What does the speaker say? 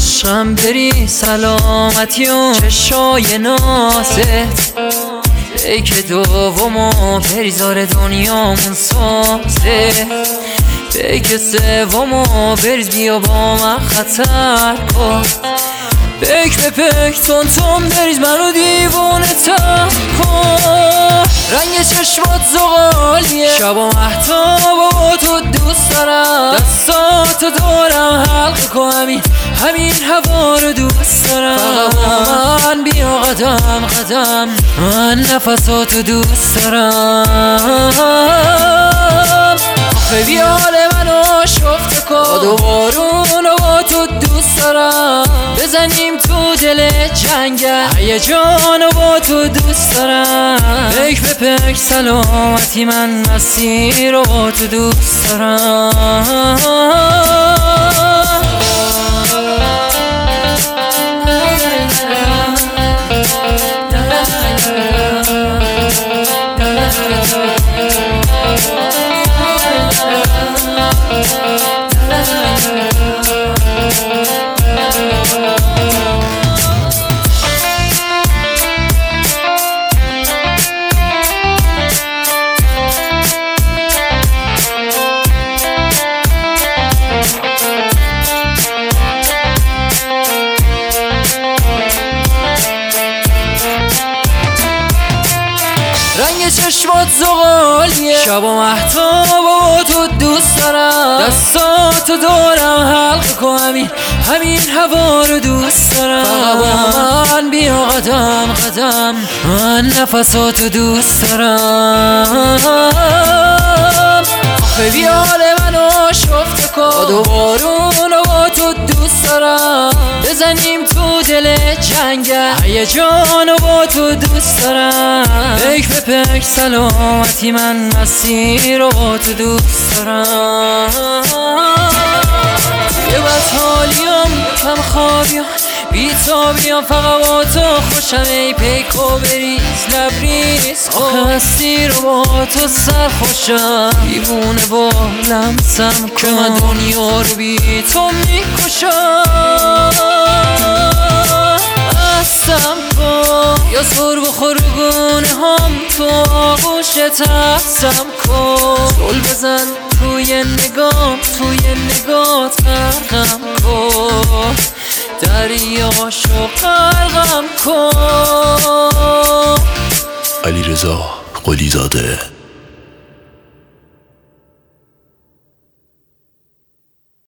عشقم بری سلامتی و چشای نازت بیک دومو بریزار دنیامون سازه بیک سومو بریز بیا با من خطر کن پیک به پیک تون تون بریز منو دیوونه تر کن رنگ چشمات زغالیه شب و مهتاب و تو دوست دارم دستاتو دارم حلقه کن همین هوا رو دوست دارم فقط من بیا قدم قدم من نفساتو دوست دارم آخه بیا حال منو شفته کن باد و بارون و با تو دوست دارم بزنیم تو دل جنگل هیجان و با تو دوست دارم پیک به پیک سلامتی من مسیر و با تو دوست دارم رنگ چشمات زغالیه شب و مهتاب و تو دوست دارم دستاتو دارم حلقه کن همین هوا رو دوست دارم فقط من بیا قدم قدم من نفساتو دوست دارم آخه بیا حال منو شفته کن باد و بارون و با تو دوست دارم بزنیم تو دل جنگل هیجان و با تو دوست دارم پیک به پیک سلامتی من مسیر و با تو دوست دارم یه بطالیم کم خوابیم بیتابیم فقط با تو خوشم ای پیکو بریز لبریز آخه هستی رو با تو سر خوشم دیوونه با لمسم که من دنیا رو بی تو میکشم بستم کن یا سر بخور گونه هم تو آغوش تحسم کن سل بزن توی نگام غرقم کن دریاشو غرقم کن علیرضا قلی زاده